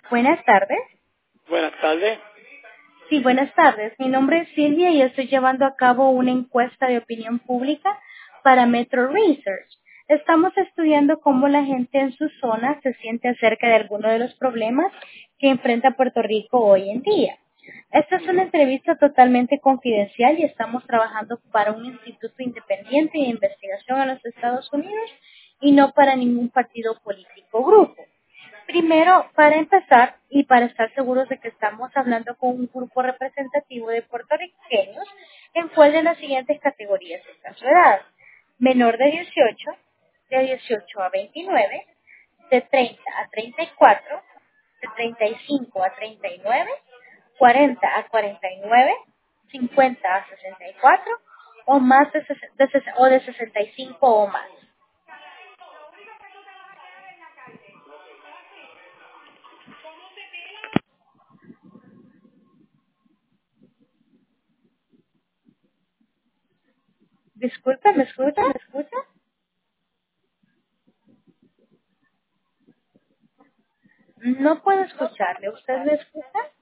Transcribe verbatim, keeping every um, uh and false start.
Buenas tardes. Buenas tardes. Sí, buenas tardes. Mi nombre es Silvia y estoy llevando a cabo una encuesta de opinión pública para Metro Research. Estamos estudiando cómo la gente en su zona se siente acerca de algunos de los problemas que enfrenta Puerto Rico hoy en día. Esta es una entrevista totalmente confidencial y estamos trabajando para un instituto independiente de investigación en los Estados Unidos y no para ningún partido político o grupo. Primero, para empezar y para estar seguros de que estamos hablando con un grupo representativo de puertorriqueños, en cuál de las siguientes categorías está su edad. Menor de dieciocho, de dieciocho a veintinueve, de treinta a treinta y cuatro, de treinta y cinco a treinta y nueve, cuarenta a cuarenta y nueve, cincuenta a sesenta y cuatro o más de, ses- de ses- o de sesenta y cinco o más. Disculpe, ¿me escucha? ¿Me escucha? No puedo escucharle. ¿Usted me escucha?